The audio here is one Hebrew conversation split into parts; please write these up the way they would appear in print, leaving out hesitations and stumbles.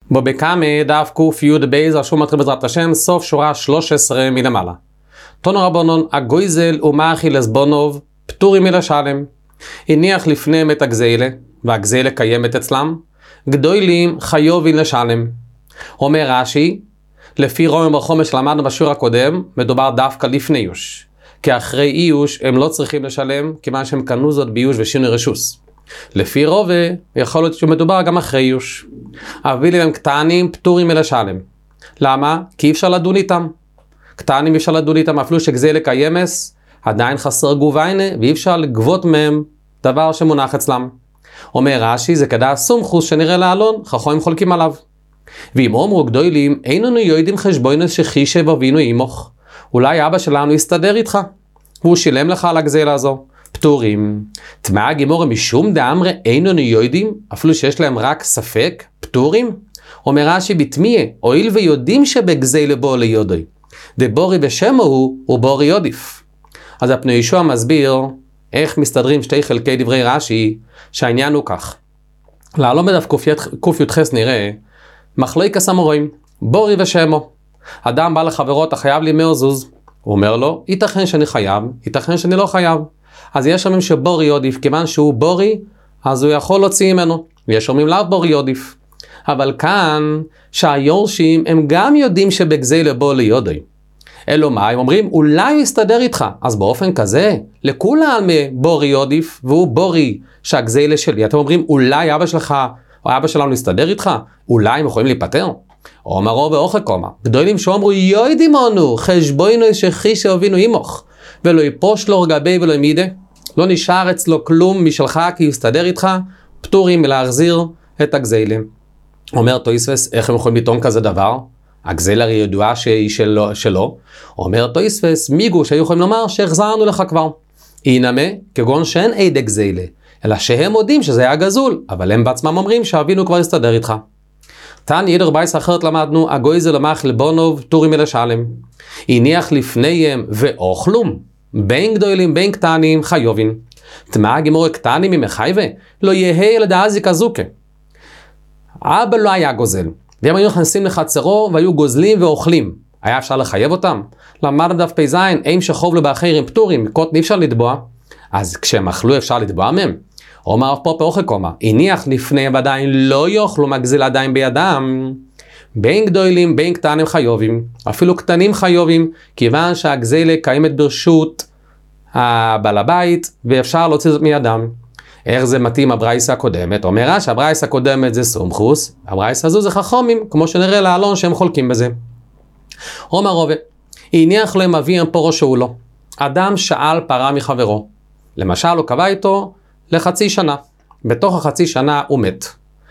בו בקאמה דף ק"י בייז רשום מתחיל בעזרת השם סוף שורה 13 מלמעלה. תונו רבונון הגויזל ומאכיל לסבונוב פטורים מלשלם. הניח לפניהם את הגזילה והגזילה קיימת אצלם, גדולים חיובים לשלם. אומר רש"י, לפי רומם בחומש שלמדנו בשיעור הקודם, מדובר דווקא לפני איוש. כי אחרי איוש הם לא צריכים לשלם, כיוון שהם קנו זאת באיוש ושינוי רשוס. לפי רובה, יכול להיות שמדובר גם אחרי איוש. אבילים הם קטנים פטורים מלשלם. למה? כי אי אפשר לדון איתם. קטנים אי אפשר לדון איתם, אפילו שגזילה קיימס, עדיין חסר גוביינה, ואי אפשר לגבות מהם דבר שמונח אצלם. אומר רש"י, זה כדאי סומכוס שנראה לעלון, חכמים חולקים עליו. ואם אומרו גדולים, איננו יודעים חשבונו שחישב אבינו אימוך. אולי אבא שלנו יסתדר איתך, והוא שילם לך על הגזילה הזו. פטורים. תמאה גימורה משום דאמרי איננו יודעים, אפילו שיש להם רק ספק, פטורים. אומר רש"י בתמיה, הואיל ויודעים שבגזילה בו ליודוי. דבורי בשמו הוא בורי יודיף. אז הפני ישוע מסביר איך מסתדרים שתי חלקי דברי רש"י, שהעניין הוא כך. לעלום בדף ק"י נראה, מחלוקת המוראים, בורי ושמו. אדם בא לחברו, אתה חייב לי 100 זוז. הוא אומר לו, ייתכן שאני חייב, ייתכן שאני לא חייב. אז יש אומרים שבורי יודיף, כיוון שהוא בורי, אז הוא יכול להוציא ממנו. יש אומרים לאו בורי יודיף. אבל כאן, שהיורשים הם גם יודעים שבגזילה בו ליודוי. אלו מה? הם אומרים, אולי הוא יסתדר איתך. אז באופן כזה, לכולם בורי יודיף, והוא בורי שהגזילה שלי. אתם אומרים, אולי אבא שלך, או אבא שלנו יסתדר איתך? אולי הם יכולים להיפטר? אומרו ואוכל קומה. גדולים שאומרו, יודעים אנו, חשבונו שחישב אבינו אימוך, ולא יפרוש לו רגבי ולא ימידה. לא נשאר אצלו כלום משלך, כי יסתדר איתך, פטורים מלהחזיר את הגזילה. אומר תויספס, איך הם יכולים לטעון כזה דבר? הגזילה הרי ידועה שהיא שלו. אומר תויספס, מיגו שהיו יכולים לומר שהחזרנו לך כבר. אינמה, כגון שאין עד גזילה, אלא שהם יודעים שזה היה גזול, אבל הם בעצמם אומרים שאבינו כבר יסתדר איתך. תן ידר בייס אחרת למדנו, הגויזל ומאכיל בונוב פטורים מלשלם. הניח לפניהם ואוכלום, בין גדולים בין קטנים חיובים. תמאה גימורה קטנים ממחייבה, לא יהיה לדעזיק הזוקה. אבא לא היה גוזל, והם היו נכנסים לחצרו והיו גוזלים ואוכלים. היה אפשר לחייב אותם? למד דף פזיין, אם שחוב לו באחרים פטורים, קוטן אי אפשר לתבוע. אז כשהם אכלו אפשר לתבוע מהם? אומר פה אוכל קומה, הניח לפניהם ועדיין לא יאכלו מהגזילה עדיין בידם. בין גדולים בין קטנים חיובים, אפילו קטנים חיובים, כיוון שהגזילה קיימת ברשות הבעל הבית, ואפשר להוציא זאת מידם. איך זה מתאים הברייסה הקודמת? אומר שהברייסה הקודמת זה סומכוס, הברייסה הזו זה חכמים, כמו שנראה לעלון שהם חולקים בזה. אומר רובה, הניח להם אביהם פורו שהוא לא. אדם שאל פרה מחברו. למשל הוא קבע איתו לחצי שנה. בתוך החצי שנה הוא מת.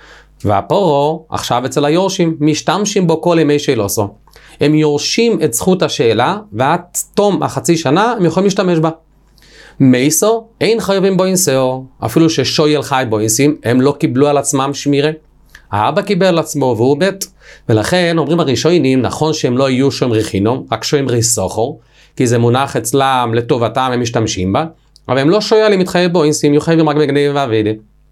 והפורו עכשיו אצל היורשים משתמשים בו כל ימי שאלוסו. הם יורשים את זכות השאלה, ועד תום החצי שנה הם יכולים להשתמש בה. מייסו, אין חייבים בו אינסאו, אפילו ששויל חי בו אינסים, הם לא קיבלו על עצמם שמירה. האבא קיבל על עצמו והוא בית, ולכן אומרים הראשונים, נכון שהם לא יהיו שום רכינו, רק שוים ריסוכו, כי זה מונח אצלם לטובתם, הם משתמשים בה, אבל הם לא שוילים מתחייב בו אינסים, יהיו חייבים רק בגניבה ועבדה.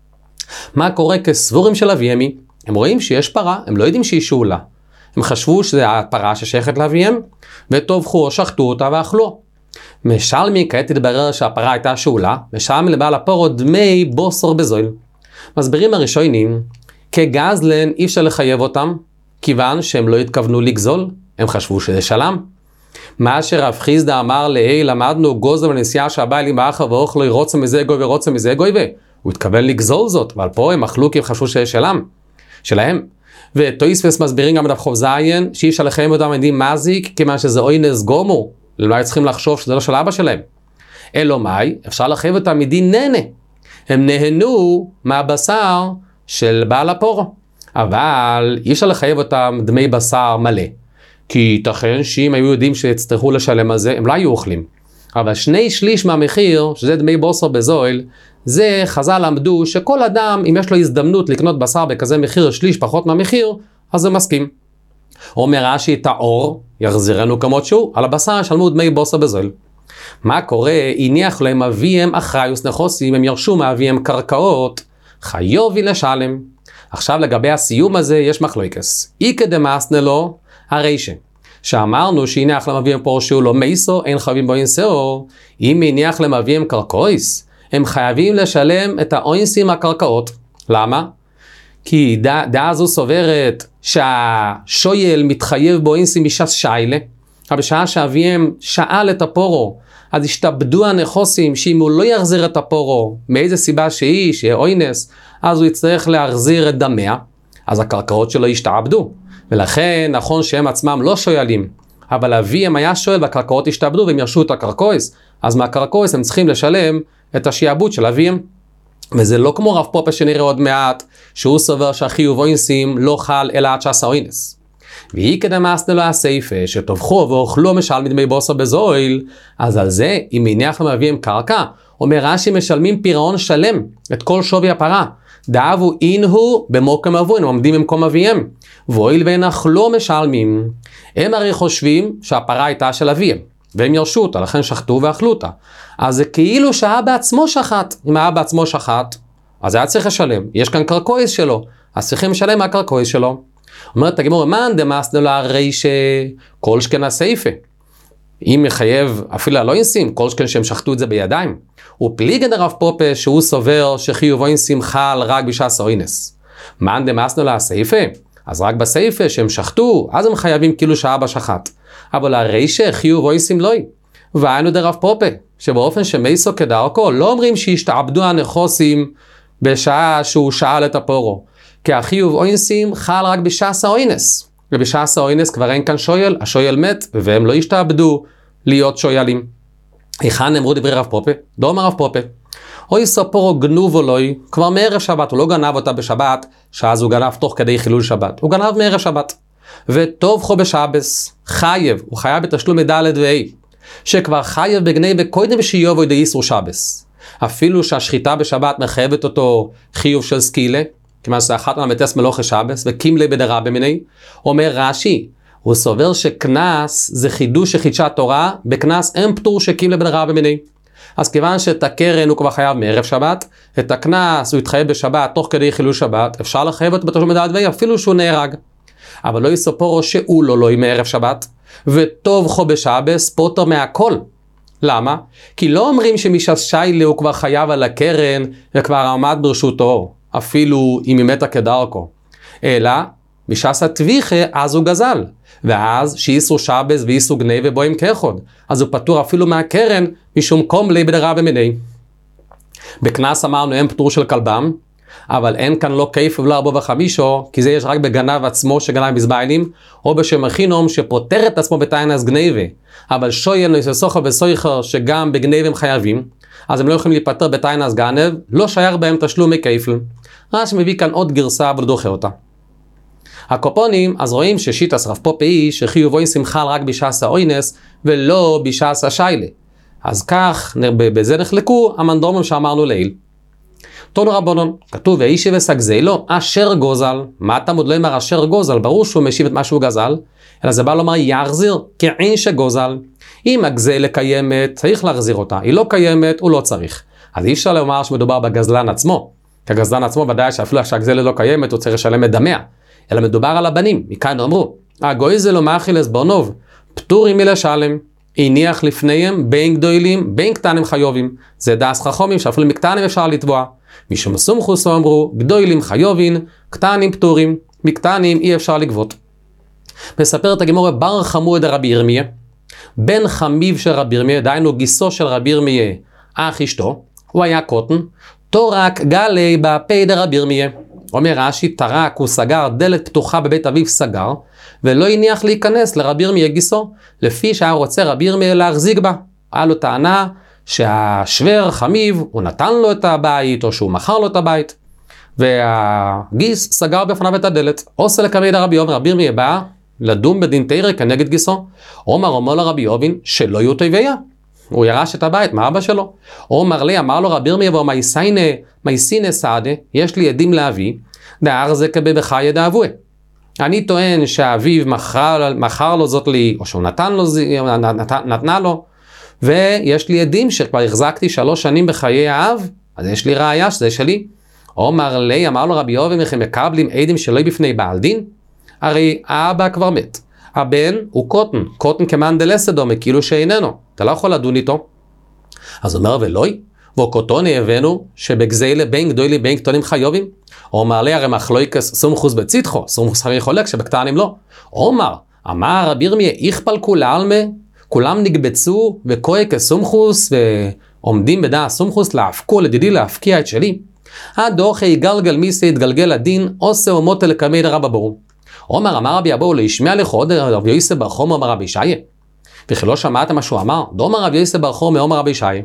מה קורה כסבורים של אביהמי? הם רואים שיש פרה, הם לא יודעים שהיא שאולה. הם חשבו שזה הפרה ששייכת לאביהם, וטובחו או שחטו אותה ואכלו. משלמי כעת תתברר שהפרה הייתה שאולה, משלמי לבעל הפורו דמי בוסר בזויל. מסבירים הראשונים, כגזלן אי אפשר לחייב אותם, כיוון שהם לא התכוונו לגזול, הם חשבו שזה שלם. מה שרב חיסדא אמר למדנו גוזל ונסיעה שהבעלים באחר ואוכלו רוצה מזה גוי ורוצה מזה גוי הוא התכוון לגזול זאת, אבל פה הם אכלו כי הם חשבו שזה שלהם. ותויספס מסבירים גם בדף חוב זיין, שאי אפשר לחייב אותם מדין מזיק, כיוון שזה אוינס גומו, לא צריכים לחשוב שזה לא של אבא שלהם. אלו מאי, אפשר לחייב אותם מדין נהנה. הם נהנו מהבשר של בעל הפורו. אבל אי אפשר לחייב אותם דמי בשר מלא. כי ייתכן שאם היו יודעים שיצטרכו לשלם על זה, הם לא היו אוכלים. אבל 2/3 מהמחיר, שזה דמי בוסר בזויל, זה חז"ל למדו שכל אדם, אם יש לו הזדמנות לקנות בשר בכזה מחיר, 1/3 פחות מהמחיר, אז הוא מסכים. אומר רש"י, את האור יחזירנו כמות שהוא, על הבשר ישלמו דמי בוסר בזויל. מה קורה? הניח להם אביהם אחריוס נכוסים, הם ירשו מאביהם קרקעות, חיובי לשלם. עכשיו לגבי הסיום הזה יש מחלוקס. איקא דמאסנה לו הרישא. שאמרנו שהניח למביאים פה שהוא לא מייסו, אין חייבים בו אינסאו. אם הניח למביאים קרקעויס, הם חייבים לשלם את האוינסים הקרקעות. למה? כי דעה זו סוברת שהשויל מתחייב בו אינסים משס שיילה, אבל בשעה שאביהם שאל את הפורו, אז השתבדו הנכוסים שאם הוא לא יחזיר את הפורו, מאיזה סיבה שיהיה אוינס, אז הוא יצטרך להחזיר את דמיה, אז הקרקעות שלו ישתעבדו. ולכן נכון שהם עצמם לא שואלים, אבל אביהם היה שואל והקרקעות ישתעבדו והם ירשו את הקרקעויס, אז מהקרקעויס הם צריכים לשלם את השיעבוד של אביהם. וזה לא כמו רב פופה שנראה עוד מעט, שהוא סובר שהחיוב אוינסים לא חל אלא עד שעשה אוינס. והיא כדמאסנה לו הסייפה, שטובחו ואוכלו משל מדמי בוסר בזויל, אז על זה, אם הניח למביאים קרקע, אומר רש"י משלמים פירעון שלם, את כל שווי הפרה. דאבו אינהו במוקם אבוין, הם עומדים במקום אביהם. ואויל ואין אכלו משלמים. הם הרי חושבים שהפרה הייתה של אביהם, והם ירשו אותה, לכן שחטו ואכלו אותה. אז זה כאילו שהאבא בעצמו שחט. אם האבא בעצמו שחט, אז היה צריך לשלם. יש כאן קרקעויס שלו, אז צריכים לשלם מהקרקעויס שלו. אומרת הגמרא, מאן דמאסנה לו הרישא כל שכן הסייפה. אם מחייב אפילו על אוינסים, כל שכן שהם שחטו את זה בידיים. ופליגן הרב פופה שהוא סובר שחיוב אוינסים חל רק בשעס אוינס. מאן דמאסנה לו הסייפה? אז רק בסייפה שהם שחטו, אז הם חייבים כאילו שהאבא שחט. אבל הרישא חיוב אוינסים לא. והיינו דרב פופה, שבאופן שמייסו כדרכו, לא אומרים שהשתעבדו הנכוסים בשעה שהוא שאל את הפורו. כי החיוב אוינסים חל רק בשעס האוינס. ובשעס האוינס כבר אין כאן שויל, השויל מת, והם לא השתעבדו להיות שוילים. היכן נאמרו דברי רב פופה? דום הרב פופה. אוי ספורו גנוב אלוהי, כבר מערב שבת, הוא לא גנב אותה בשבת, שאז הוא גנב תוך כדי חילול שבת. הוא גנב מערב שבת. וטוב חו בשבס, חייב, הוא חייב בתשלום מדלת ואי. שכבר חייב בגני בקוידם שיובו די איסור שבס. אפילו שהשחיטה בשבת מחייבת אותו חיוב של סקילה, כיוון שזה אחת מהמתס מלוכי שבס, וקימלי בדרה במיני, אומר רש"י, הוא סובר שקנס זה חידוש שחידשה התורה, בקנס אין פטור שקימלי בדרה במיני. אז כיוון שאת הקרן הוא כבר חייב מערב שבת, את הקנס הוא התחייב בשבת תוך כדי חילול שבת, אפשר לחייב אותו בתשלום מדלת ואי, אפילו שהוא נהרג. אבל לא יספורו שהוא לא מערב שבת, וטוב חו בשבס פוטר מהכל. למה? כי לא אומרים שמשס שיילה הוא כבר חייב על הקרן וכבר עמד ברשותו, אפילו אם היא מתה כדרכו. אלא, משס התביכה אז הוא גזל, ואז שאיסור שבס ואיסור גני ובוים כאחד, אז הוא פטור אפילו מהקרן משום קום לי בדרה במיני. בקנס אמרנו אין פטור של כלבם, אבל אין כאן לא כיף ולא ארבו וחמישו, כי זה יש רק בגנב עצמו שגנב בזביינים, או בשם אחינום שפוטר את עצמו בתיינס גניבה. אבל שויל נססוכה וסויכר שגם בגניב הם חייבים, אז הם לא יכולים להיפטר בתיינס גנב, לא שייך בהם תשלומי כיפל. רש"י מביא כאן עוד גרסה אבל דוחה אותה. הקופונים, אז רואים ששיטס רב פופה היא שחיוב אוינסים חל רק בשעס האוינס ולא בשעס השיילה. אז כך, בזה נחלקו המנדרומים שאמרנו לעיל. תנו רבנן, כתוב ואישי וסגזי לו, אשר גוזל. מה אתה עוד לא אמר אשר גוזל? ברור שהוא משיב את מה שהוא גזל, אלא זה בא לומר יחזיר כעין שגוזל. אם הגזלה קיימת, צריך להחזיר אותה. היא לא קיימת, הוא לא צריך. אז אי אפשר לומר שמדובר בגזלן עצמו. כי הגזלן עצמו ודאי שאפילו שהגזלה לא קיימת, הוא צריך לשלם את דמיה. אלא מדובר על הבנים. מכאן אמרו, הגויזל ומאכילס בונוב, פטורים מלשלם. הניח לפניהם בין גדולים, בין קטנים חיובים. זה דאס חכמים שאפילו מקטנים אפשר לתבוע. משום סומכוס אמרו, גדולים חיובין, קטנים פטורים, מקטנים אי אפשר לגבות. מספר את הגמרא בר חמור דרבי ירמיה, בן חמיב של רבי ירמיה, דהיינו גיסו של רבי ירמיה, אח אשתו, הוא היה קוטן, תורק גלי בפה דרבי ירמיה. אומר רש"י, תרק, הוא סגר, דלת פתוחה בבית אביו סגר, ולא הניח להיכנס לרבי ירמיה גיסו, לפי שהיה רוצה רבי ירמיה להחזיק בה. היה לו טענה שהשוור חמיב, הוא נתן לו את הבית, או שהוא מכר לו את הבית, והגיס סגר בפניו את הדלת. עושה לקמי דרבי ירמיה, רבי ירמיה בא לדון בדין תירא כנגד גיסו. אומר לרבי ירמיה שלא יהיו תיביה. הוא ירש את הבית, מה אבא שלו? אמר לו רבי ירמיה, מייסינה סעדה, יש לי עדים להביא, דאר זה כבי בחיי דאבוה. אני טוען שהאביב מכר לו זאת לי, או שהוא נתנה לו, ויש לי עדים שכבר החזקתי 3 שנים בחיי האב, אז יש לי ראיה שזה שלי. אומר לי, אמר לו רבי יהודה, וכי מקבלים עדים שלא בפני בעל דין? הרי האבא כבר מת. הבן הוא קוטן כמאן דלסה דומה, כאילו שאיננו. אתה לא יכול לדון איתו. אז אומר ולוי, וקוטוני הבאנו שבגזילה בין גדולים בין קטנים חיובים. אומר לי, הרי מחלוקס סומכוס בצידחו, סומכוס הרי חולק שבקטנים לא. אמר רבי ירמיה, איכפל כוללמה, כולם נקבצו וקוי כסומכוס ועומדים בדעה סומכוס להפקו לדידי להפקיע את שלי. הדוחה יגלגל מיסי יתגלגל הדין עושה ומוטה לקמי דרבא ברור. אמר רבי אבו להשמיע לך עוד רבי יוסף בר חומא אמר רבי ישעיה. וכי לא שמעת מה שהוא אמר? דאמר רבי יוסף בר חומא אמר רבי ישעיה.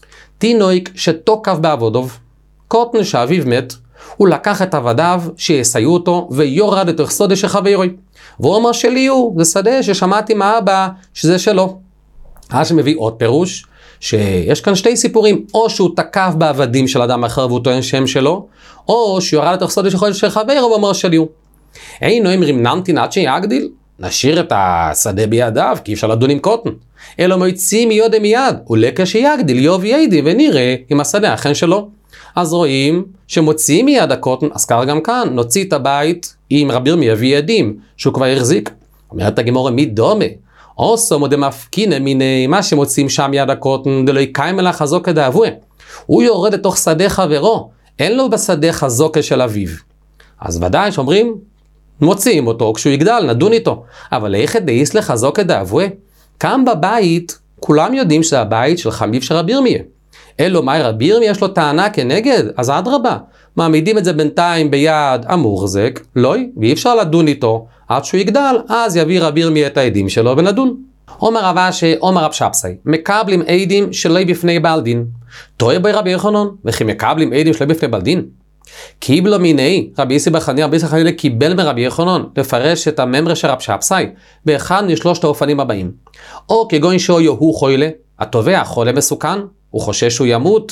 תינוק שתוקף בעבודוב, קוטן שאביו מת, הוא לקח את עבדיו שיסייעו אותו ויורד לתוך שדה של חברוי. והוא אומר שלי הוא, זה שדה ששמעתי מהאבא שזה שלו. אז שמביא עוד פירוש, שיש כאן שתי סיפורים, או שהוא תקף בעבדים של אדם אחר והוא טוען שם שלו, או שהוא ירד לתוך שדה של חברו ואומר שלי הוא. אינו אמרים נמתין עד שיגדיל, נשאיר את השדה בידיו, כי אפשר לדון עם קוטן. אלא מויציא מיודה מיד, ולקה שיגדיל יוב ידי, ונראה אם השדה אכן שלו. אז רואים שמוציאים מיד הקוטן, אז כך גם כאן, נוציא את הבית עם רבי ירמיה וידים, שהוא כבר החזיק. אומרת הגמרא מי דומה? עושו מודה מפקינה מיני מה שמוציאים שם מיד הקוטן, דלא יקיים אלא חזוקה דאבוה. הוא יורד לתוך שדה חברו, אין לו בשדה חזוקה של אביו. אז ודאי שאומרים, מוציאים אותו, כשהוא יגדל, נדון איתו. אבל איך דאיס לחזוקה דאבוה? כאן בבית, כולם יודעים שזה הבית של חמיו של רבי ירמיה. אלו מאי רבי ירמיה יש לו טענה כנגד, אז אדרבה, מעמידים את זה בינתיים ביד המוחזק, לא, ואי אפשר לדון איתו, עד שהוא יגדל, אז יביא רבי ירמיה את העדים שלו ונדון. אומר רב אשי, אומר רב שבסי, מקבלים עדים שלא בפני בעל דין. טועה בי רבי יוחנן, וכי מקבלים עדים שלא בפני בעל דין? קיבלו מיני, רבי יוסי בר חנינא, רבי יוסי חנינא קיבל מרבי יוחנן לפרש את הממרה של רב שבסי באחד משלושת האופנים הבאים. או כגון שהוא חולה, התובע חולה מסוכן, הוא חושש שהוא ימות,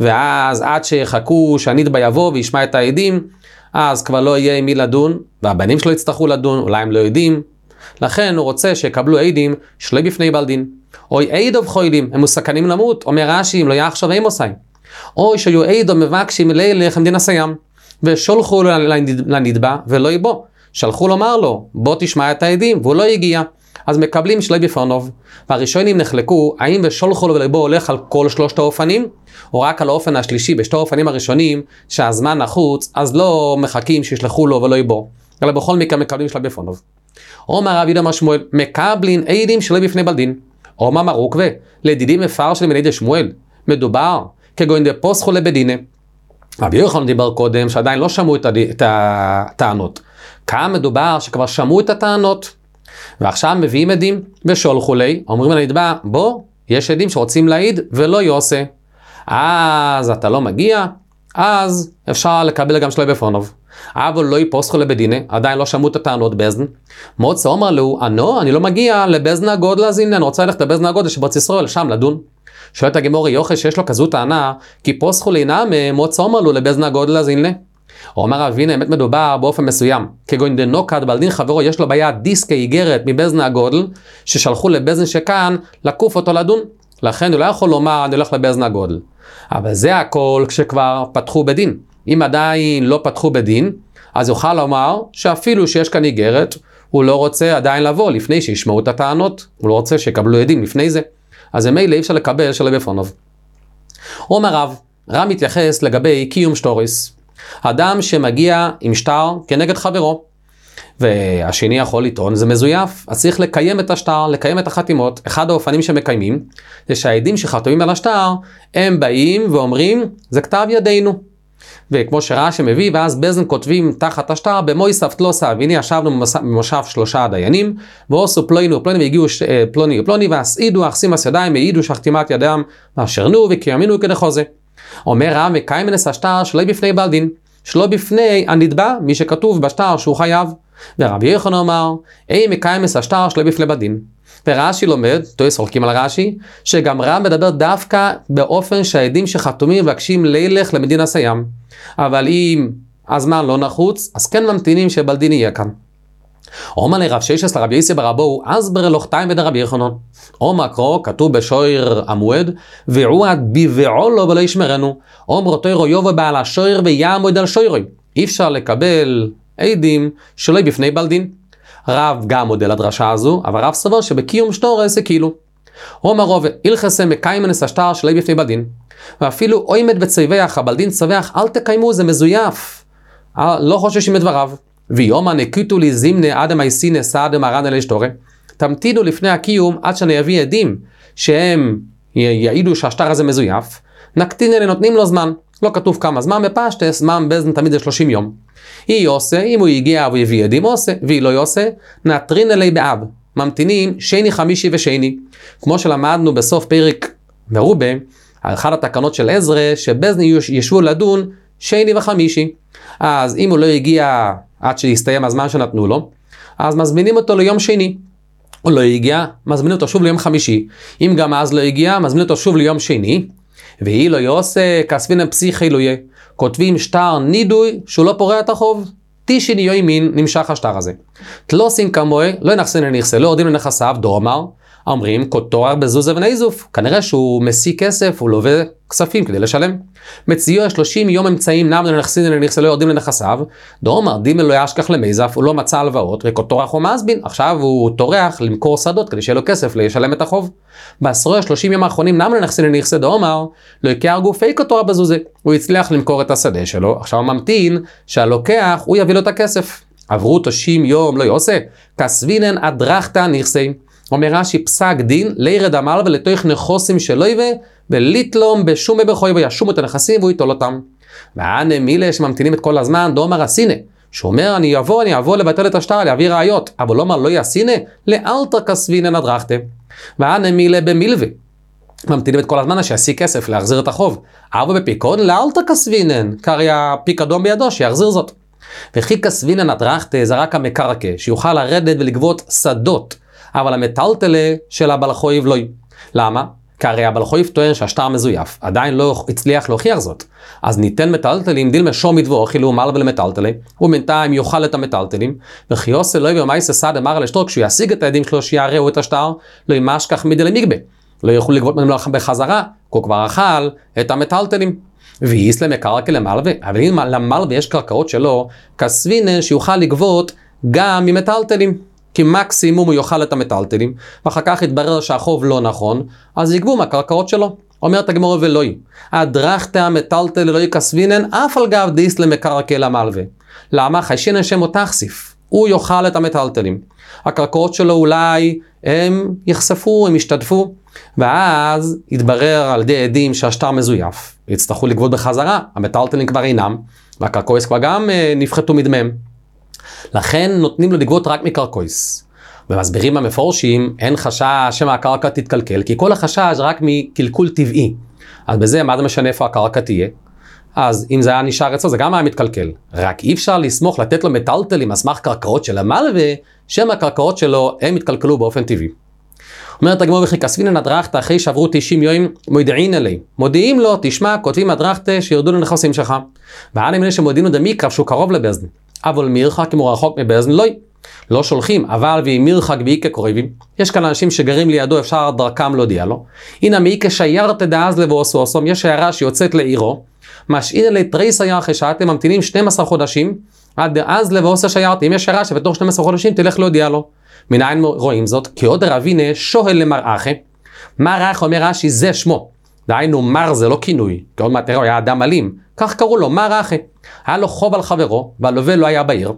ואז עד שיחכו שהנתבע יבוא וישמע את העדים, אז כבר לא יהיה עם מי לדון, והבנים שלו יצטרכו לדון, אולי הם לא יודעים. לכן הוא רוצה שיקבלו עדים שלא בפני בעל דין. או עדוב חולים, הם מסוכנים למות, אומר רש"י, אם לא יחשוב הם עושים. או שיהיו עדוב מבקשים לילך עם דין הסיים, ושולחו לנתבע ולא יבוא. שלחו לומר לו, בוא תשמע את העדים, והוא לא יגיע. אז מקבלים שלא בפניו. והראשונים נחלקו, האם ושולחו לו ולבוא הולך על כל שלושת האופנים, או רק על האופן השלישי, בשתי האופנים הראשונים, שהזמן נחוץ, אז לא מחכים שישלחו לו ולא יבוא. אלא בכל מקרה מקבלים שלא בפניו. אומר רב יהודה בר שמואל, מקבלים עדים שלא בפני בעל דין. אומר מרוקווה, לדידים מפרש למעידי שמואל, מדובר כגון דפוסחו לבדינה. רבי יוחנן דיבר קודם שעדיין לא שמעו את הטענות. כאן מדובר שכבר שמעו את הטענות, ועכשיו מביאים עדים ושולחו לי, אומרים לנתבע, בוא, יש עדים שרוצים להעיד ולא יעשה. אז אתה לא מגיע, אז אפשר לקבל גם שלא בפניו. אבל לא יפוסחו לבדינה, עדיין לא שמעו את הטענות באזן. מוצא אומר לו, אני לא מגיע לבזן הגודל הזה, אני רוצה ללכת לבזן הגודל שבארץ ישראל, שם לדון. שואלת הגמרא יוחנן שיש לו כזו טענה, כי פוסחו לינם, מוצא אומר לו לבזן הגודל הזה, אומר אבינה, האמת מדובר באופן מסוים, כגון דנוקד בעל דין חברו, יש לו ביד דיסק איגרת מבזן הגודל, ששלחו לבזן שכאן, לקוף אותו לדון. לכן הוא לא יכול לומר, אני הולך לבזן הגודל. אבל זה הכל כשכבר פתחו בדין. אם עדיין לא פתחו בדין, אז יוכל לומר שאפילו שיש כאן איגרת, הוא לא רוצה עדיין לבוא לפני שישמעו את הטענות, הוא לא רוצה שיקבלו עדים לפני זה. אז מילא אי אפשר לקבל שלא בפניו. אומר רב מתייחס לגבי קיום שטוריס. אדם שמגיע עם שטר כנגד חברו, והשני יכול לטעון, זה מזויף, אז צריך לקיים את השטר, לקיים את החתימות. אחד האופנים שמקיימים, זה שהעדים שחתומים על השטר, הם באים ואומרים, זה כתב ידינו. וכמו שרש"י מביא, ואז בזן כותבים תחת השטר, במויסף תלוסה, והנה ישבנו במושב 3 דיינים, ועושו פלוני ופלוני, והגיעו פלוני ופלוני, והסעידו, אחסים ידיים, העידו שחתימת ידם, ואשרנו וקיימינו כדחוזה. אומר רב, מקיים את השטר שלא בפני בעל דין, שלא בפני הנתבע, מי שכתוב בשטר שהוא חייב. ורבי יוחנן אמר, מקיים את השטר שלא בפני בעל דין. ורש"י לומד, תויס חולקים על רש"י, שגם רב מדבר דווקא באופן שהעדים שחתומים מבקשים לילך למדין הסיים. אבל אם הזמן לא נחוץ, אז כן ממתינים שבעל דין יהיה כאן. אומר לרב ששס לרבי יוסי ברבו, אסבר לוחתיים בדרבי יחנון. אומר קרוא, כתוב בשויר המועד, ועוד ביבעולו ולא ישמרנו. אומר אותו יובו בעל השויר ויעמוד על שוירוי. אי אפשר לקבל עדים שלא בפני בלדין. רב גם מודל הדרשה הזו, אבל רב סבור שבקיום שטור זה כאילו. אומר רוב, הלכסה מקיימנס השטר שלא בפני בלדין. ואפילו עומד בצווח, הבלדין צווח, אל תקיימו, זה מזויף. לא חוששים מדבריו. ויומא נקיטו לי זימנה אדם אייסינא סעדם הרן אלי שטורי. תמתינו לפני הקיום עד שאני אביא עדים שהם יעידו שהשטר הזה מזויף. נקטין אלה, נותנים לו זמן. לא כתוב כמה זמן בפשטס, זמן בזן תמיד זה 30 יום. היא עושה, אם הוא יגיע והוא יביא עדים עושה, והיא לא עושה, נעטרין אלי באב. ממתינים שני, חמישי ושני. כמו שלמדנו בסוף פרק מרובה, על אחד התקנות של עזרא, שבזן ישבו לדון שני וחמישי. אז אם הוא לא הגיע עד שיסתיים הזמן שנתנו לו, אז מזמינים אותו ליום שני. הוא לא הגיע, מזמינים אותו שוב ליום חמישי. אם גם אז לא הגיע, מזמינים אותו שוב ליום שני. והיא לא יעשה כספין פסיכי לא יהיה. כותבים שטר נידוי שהוא לא פורע את החוב. תישין יוימין נמשך השטר הזה. תלוסין כמוה, לא ינחסין לנכסה, לא יודעים לנכסיו, דומר. אומרים, כותורר בזוזה ונאיזוף. כנראה שהוא מסיא כסף, הוא לווה כספים כדי לשלם. מציעו 30 יום אמצעים נם לנכסין לנכסה, לא יודעים לנכסיו. דומר, דימל לא ישכח למזף, הוא לא מצא הלוואות, וכותורח הוא מזבין. עכשיו הוא טורח למכור שדות כדי שיהיה לו כסף לשלם את החוב. בעשרה 30 יום האחרונים נם לנכסין לנכסה, דומר, לא יקר גופי כותורר בזוזה. הוא הצליח למכור את השדה שלו. עכשיו הוא ממתין שהלוקח הוא יביא לו את הכסף. עברו 90 יום, לא יעשה. כסבינן אדרכתא נכסי. אומר רש"י פסק דין, לירד עמל ולתוך נכוסים שלו וליטלום בשום בחוי וישום את הנכסים והוא יטול אותם. והנה מילה שממתינים את כל הזמן, דומר הסינא, שאומר אני אבוא לבטל את השטר, להביא ראיות, אבל לא אומר לא יסינא, לאלתר כסבינן אדרכתא. והנה מילה במילווה, ממתינים את כל הזמן שיעשי כסף להחזיר את החוב. אבל בפיקדון לאלתר כסבינן, קרי הפיקדון בידו שיחזיר זאת. וכי כסבינן אדרכתא זה רק המקרקע, שיוכל לרדת ולגבות שדות. אבל המטלטלה של הבעל חוב לא. למה? כי הרי הבעל חוב טוען שהשטר מזויף, עדיין לא הצליח להוכיח זאת. אז ניתן מטלטלים, דיל משומית ואוכילו מעל ולמטלטלי, ובינתיים יאכל את המטלטלים, וכי עושה לא יומייס סעד אמר על אשתו, כשהוא ישיג את העדים שלו שיערעו את השטר, לא ימשכח מידי למגבה. לא יוכלו לגבות ממנו בחזרה, כי הוא כבר אכל את המטלטלים. וייס למקרקע למלווה, אבל אם למלווה יש קרקעות שלו, כסבינן שיוכל לגבות גם ממטלטלים. כי מקסימום הוא יאכל את המטלטלים, ואחר כך יתברר שהחוב לא נכון, אז יגבו מהקרקעות שלו. אומרת הגמרא ולוי, אדרכתא המטלטל אלוהי כסבינן, אף על גב דיס למקרקע למלווה. למה? חיישינן שם תחשיף. הוא יאכל את המטלטלים. הקרקעות שלו אולי הם יחשפו, הם ישתתפו, ואז יתברר על ידי עדים שהשטר מזויף. יצטרכו לגבות בחזרה, המטלטלים כבר אינם, והקרקעות כבר גם נפחתו מדמם. לכן נותנים לו לגבות רק מקרקויס. ומסבירים המפורשים, אין חשש שמהקרקע תתקלקל, כי כל החשש רק מקלקול טבעי. אז בזה מה זה משנה איפה הקרקע תהיה? אז אם זה היה נשאר אצלו, זה גם היה מתקלקל. רק אי אפשר לסמוך לתת לו מטלטלים על סמך קרקעות של המלווה, שמהקרקעות שלו הם התקלקלו באופן טבעי. אומרת הגמרא וכי כסבינן אדרכתא אחרי שעברו 90 יום מודיעין אלי. מודיעים לו, תשמע, כותבים אדרכתא שירדו לנכסים שלך. והאלה מיני שמודיעים לו דמיקרב שהוא קרוב לבזן. אבל מירחק אם הוא רחוק מבזן לא שולחים, אבל ואם מירחק ואיקה קרובים, יש כאן אנשים שגרים לידו, אפשר דרכם להודיע לו. הנה מאיקה שיירת דאז לבואסו עשום, יש שיירה שיוצאת לעירו, משאין אלי תריס הירחי שאתם ממתינים 12 חודשים, עד אז לבואסו שיירת, אם יש שיירה שבתוך 12 חודשים תלך להודיע לו. מנין רואים זאת? כי עוד רבינה שוהל למרעכה, מרעך אומר רש"י זה שמו, דהיינו מר זה לא כינוי, כי עוד מעט הוא היה אדם אלים, כך קראו לו מרעכה. היה לו חוב על חברו, והלווה לא היה בעיר.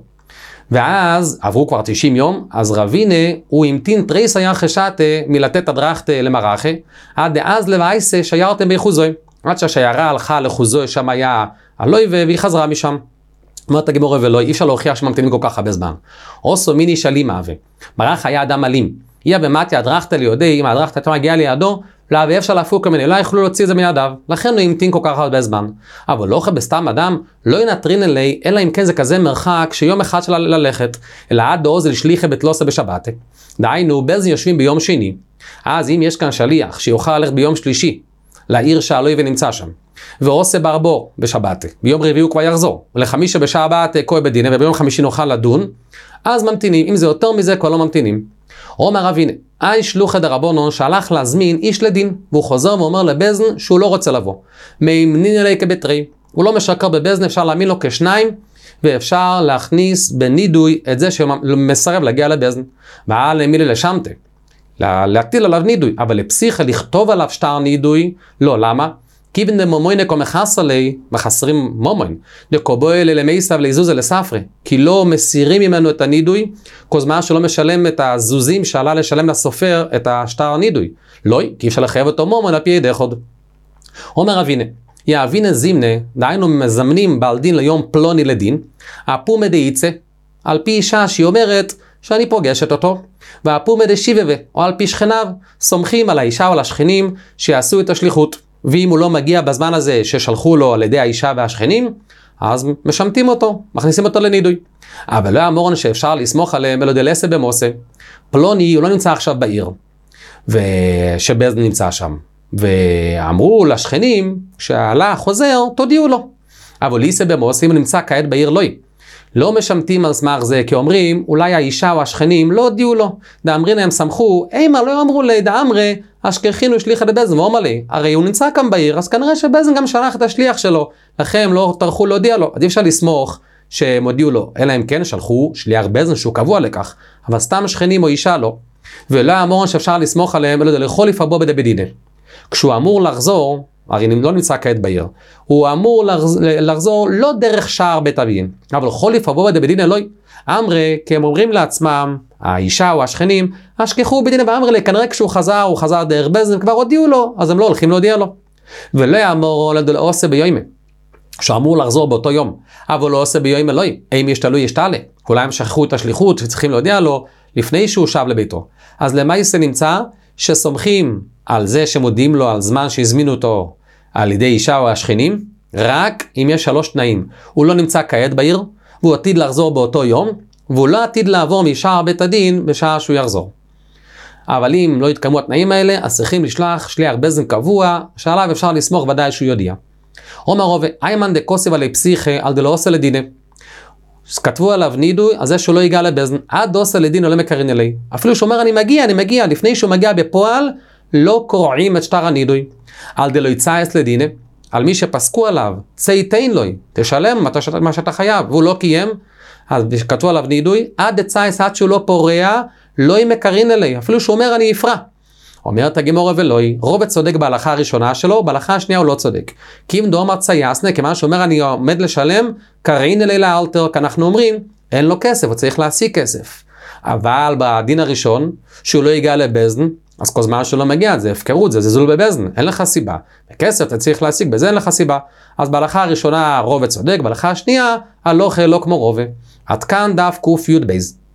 ואז עברו כבר 90 יום, אז רבינה הוא המתין תריס היה חשת מלתת אדרכתא למרעכה, עד אז לבייסה שיירתם ביחוזוי, עד שהשיירה הלכה לחוזוי, שם היה הלווה והיא חזרה משם. אומרת הגמרא ולא, אי אפשר להוכיח שממתינים כל כך הרבה זמן. אוסו מיני שלי מהווה. מרעך היה אדם אלים. איה במתי אדרכתא ליהודי, אם האדרכתא הייתה מגיעה לידו, ואי אפשר להפוק ממנו, לא יכלו להוציא את זה מידיו, לכן הוא המתין כל כך הרבה זמן. אבל לא בסתם אדם, לא ינטרין אלי, אלא אם כן זה כזה מרחק, שיום אחד שלה ללכת, אלא עד דאוז לשליחה בתלוסה בשבת. דהיינו, בזן יושבים ביום שני, אז אם יש כאן שליח שיוכל ללכת ביום שלישי, לעיר שעלוי ונמצא שם, ועושה ברבור בשבת, ביום רביעי הוא כבר יחזור, לחמישה בשבת כהן בדינא, וביום חמישי נוכל לדון, אז ממתינים. אם זה יותר מזה כבר לא ממתינים. אומר רבינה, שלוחא דרבנן שהלך להזמין איש לדין, והוא חוזר ואומר לבזן שהוא לא רוצה לבוא. מימנין אלי כבתרי, הוא לא משקר בבזן, אפשר להאמין לו כשניים, ואפשר להכניס בנידוי את זה שמסרב להגיע לבזן. ועל מילי לשמתה, להטיל עליו נידוי, אבל לפסיכה לכתוב עליו שטר נידוי, לא, למה? כיוון דמומוין נקו מחסר לי, מחסרים מומוין, נקובו אלה למייסב ליזוזה לספרי, כי לא מסירים ממנו את הנידוי, כוזמה שלא משלם את הזוזים שעלה לשלם לסופר את השטר הנידוי. לא, כי אפשר לחייב אותו מומוין על פי ידי חוד. אומר אבינה, יאבינה זימנה, דהיינו מזמנים בעל דין ליום פלוני לדין, הפומא דאיצה, על פי אישה שהיא אומרת שאני פוגשת אותו, והפומא דשיבבה, או על פי שכניו, סומכים על האישה או על השכנים שיעשו את השליחות. ואם הוא לא מגיע בזמן הזה ששלחו לו על ידי האישה והשכנים, אז משמטים אותו, מכניסים אותו לנידוי. אבל לא אמורן שאפשר לסמוך עליהם אלא דלסה במוסה. פלוני הוא לא נמצא עכשיו בעיר, ושבזן נמצא שם. ואמרו לשכנים, כשהלך חוזר, תודיעו לו. אבל ליסה במוסה, אם הוא נמצא כעת בעיר, לא משמטים על סמך זה, כי אומרים, אולי האישה או השכנים לא הודיעו לו. דאמרין הם סמכו, אימה לא אמרו לי, דאמרי, אשכחינו שליחה לבזן, ואומר לי, הרי הוא נמצא כאן בעיר, אז כנראה שבזן גם שלח את השליח שלו, לכם לא טרחו להודיע לו. עדיף אפשר לסמוך שהם הודיעו לו, אלא אם כן שלחו שליח בזן שהוא קבוע לכך, אבל סתם שכנים או אישה לא. ולא אמורן שאפשר לסמוך עליהם, אלא לכל יפבו בדבדינה. כשהוא אמור לחזור, הרי לא נמצא כעת בעיר, הוא אמור לחזור לא דרך שער בית אביין, אבל כל יפבו בדבדינה לא. אמרי, כי הם אומרים לעצמם, האישה או השכנים, השכחו בדינה ואמרי לי, כנראה כשהוא חזר, הוא חזר דרך בזן, כבר הודיעו לו, אז הם לא הולכים להודיע לו. ולא יאמר לא עושה ביומה, שהוא אמור לחזור באותו יום, אבל לא עושה ביומה לא, אם ישתלו ישתלה, אולי הם שכחו את השליחות שצריכים להודיע לו, לפני שהוא שב לביתו. אז למה נמצא שסומכים על זה שמודיעים לו על זמן שהזמינו אותו על ידי אישה או השכנים, רק אם יש 3 תנאים. הוא לא נמצא כעת בעיר, והוא עתיד לחזור באותו יום, והוא לא עתיד לעבור משער בית הדין בשעה שהוא יחזור. אבל אם לא יתקיימו התנאים האלה, אז צריכים לשלוח שליח בזן קבוע, שעליו אפשר לסמוך ודאי שהוא יודיע. אומר רובה, איימן דקוסיב עלי פסיכה על דלא עושה לדינה. כתבו עליו נידוי, אז זה שהוא לא יגע לבזן, עד עושה לדין לא מקרין אלי. אפילו שהוא אומר אני מגיע, לפני שהוא מגיע בפועל, לא קורעים את שטר הנידוי. על דלא יצייס לדינה, על מי שפסקו עליו, צייתן לו, תשלם מה שאתה חייב, והוא לא קיים, אז כתבו עליו נידוי, עד דצייס, עד שהוא לא פורע, לא מקרין אלי, אפילו שהוא אומר אני אפרע. אומרת הגמרא ולוי, רובד צודק בהלכה הראשונה שלו, בהלכה השנייה הוא לא צודק. כי אם דאמר צייסנה, כיוון שאומר אני עומד לשלם, קרין אלי לאלתר, כי אנחנו אומרים, אין לו כסף, הוא צריך להשיג כסף. אבל בדין הראשון, שהוא לא יגיע לבזן, אז כל זמן שלא מגיע, זה הפקרות, זה זלזול בבזן, אין לך סיבה. בכסף אתה צריך להשיג, בזה אין לך סיבה. אז בהלכה הראשונה רובד צודק, בהלכה השנייה, הלוך לא כמו רובה. עד כאן דף קוף י' בייז.